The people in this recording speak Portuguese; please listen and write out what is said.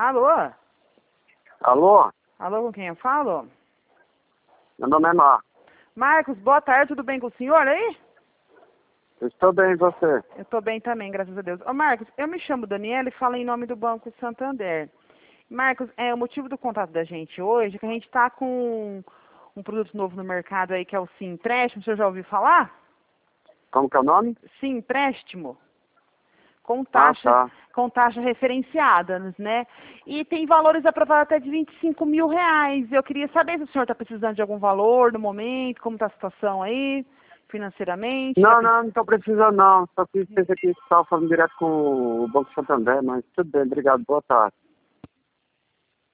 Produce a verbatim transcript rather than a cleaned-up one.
Alô? Alô? Alô, com quem eu falo? Meu nome é Marcos. Marcos, boa tarde, tudo bem com o senhor aí? Eu estou bem, e você? Eu tô bem também, graças a Deus. Ô, Marcos, eu me chamo Daniela e falo em nome do Banco Santander. Marcos, é, o motivo do contato da gente hoje é que a gente tá com um produto novo no mercado aí, que é o Sim Empréstimo. O senhor já ouviu falar? Como que é o nome? Sim Empréstimo. Com Ah, taxa, tá. com taxa referenciada, né? E tem valores aprovados até de vinte e cinco mil reais. Eu queria saber se o senhor está precisando de algum valor no momento, como está a situação aí, financeiramente. Tá Não, pre- não, não estou precisando não. Só fiz pensei que estava falando direto com o Banco Santander, mas tudo bem, obrigado, boa tarde.